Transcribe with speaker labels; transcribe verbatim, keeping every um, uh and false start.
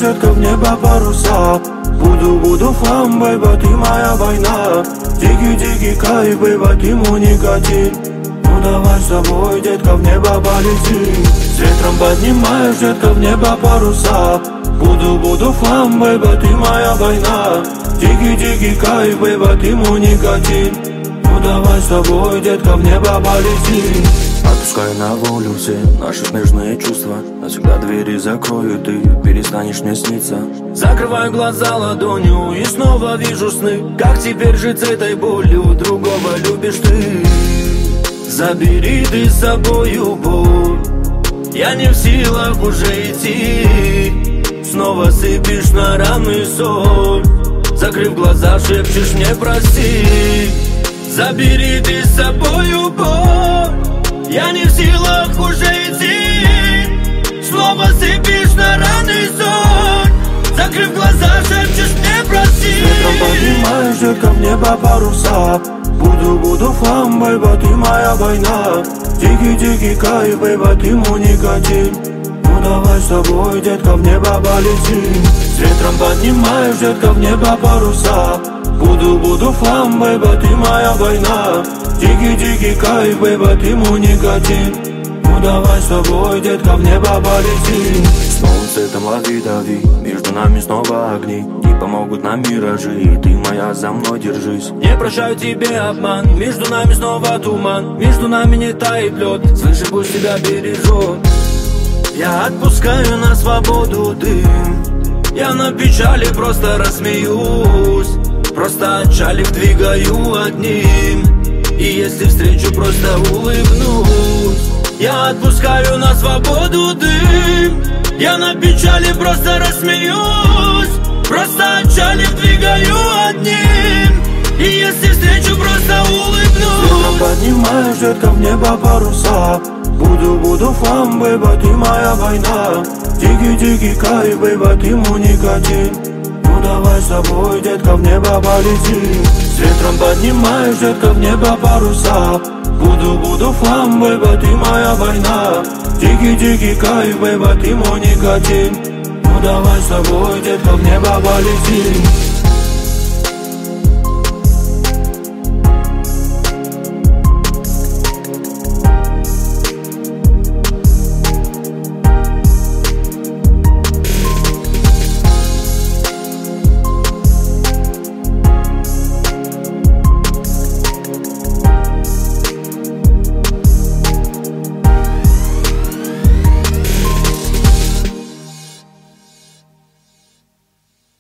Speaker 1: детка, в небо паруса. Буду, буду флам, бэйба, ты моя война. Дикий-дикий кайф, бэйба, ты мой никотин. Ну давай с собой, детка, в небо полетим. С ветром поднимаешь, детка, в небо паруса. Буду, буду флам, бэйба, ты моя война. Дикий-дикий кайф, бэйба, ты мой никотин. Ну давай с собой, детка, в небо полетим.
Speaker 2: Отпускай на волю все наши нежные чувства. Навсегда двери закрою, ты перестанешь мне сниться.
Speaker 3: Закрываю глаза ладонью и снова вижу сны. Как теперь жить с этой болью, другого любишь ты. Забери ты с собою боль, я не в силах уже идти. Снова сыпешь на раны соль, закрыв глаза, шепчешь мне прости. Забери ты с собою боль, я не в силах уже идти. Снова сыпешь на раны соль, закрыв глаза, шепчешь мне прости.
Speaker 1: С ветром поднимаешь, детка, в небо паруса. Буду, буду флам, бэйба, ты моя война. Дикий-дикий кайф, бэйба, ты мой никотин. Ну давай с собой, детка, в небо полетим. С ветром поднимаешь, детка, в небо паруса. Буду, буду флам, бэйба, ты моя война. Дикий-дикий кайф, бэйба, ты мой никотин. Ну давай с собой, детка, в небо полетим.
Speaker 2: Солнце там лови-дави, между нами снова огни. Не помогут нам миражи, и ты моя, за мной держись.
Speaker 3: Не прощаю тебе обман, между нами снова туман. Между нами не тает лед, свыше пусть тебя бережет. Я отпускаю на свободу дым, я на печали просто рассмеюсь. Просто отчалив двигаю одним, и если встречу, просто улыбнусь. Я отпускаю на свободу дым, я на печали просто рассмеюсь. Просто отчалив двигаю одним, и если встречу, просто улыбнусь.
Speaker 1: Ветром поднимаешь, детка, в небо паруса. Буду, буду флам, бэйба, ты моя война. Дикий-дикий кайф, бэйба, ты мой никотин. Ну давай с собой, детка, в небо полетим. С ветром поднимаешь, детка, в небо паруса. Буду, буду флам, бэйба, ты моя война. Дикий-дикий кайф, бэйба, ты мой никотин. Ну давай с собой, детка, в небо полетим.